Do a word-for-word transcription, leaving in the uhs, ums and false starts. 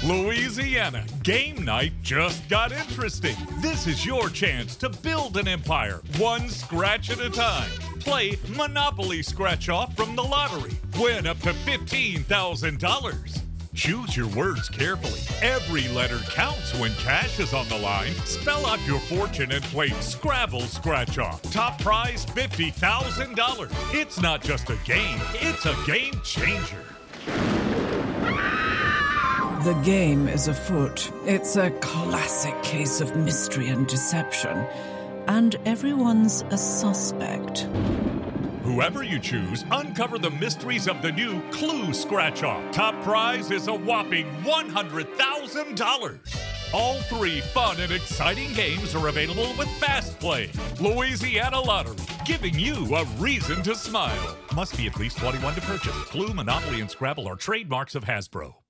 Louisiana, game night just got interesting. This is your chance to build an empire, one scratch at a time. Play Monopoly Scratch Off from the lottery. Win up to fifteen thousand dollars. Choose your words carefully. Every letter counts when cash is on the line. Spell out your fortune and play Scrabble Scratch Off. Top prize fifty thousand dollars. It's not just a game, it's a game changer. The game is afoot. It's a classic case of mystery and deception. And everyone's a suspect. Whoever you choose, uncover the mysteries of the new Clue Scratch Off. Top prize is a whopping one hundred thousand dollars. All three fun and exciting games are available with Fast Play. Louisiana Lottery, giving you a reason to smile. Must be at least twenty-one to purchase. Clue, Monopoly, and Scrabble are trademarks of Hasbro.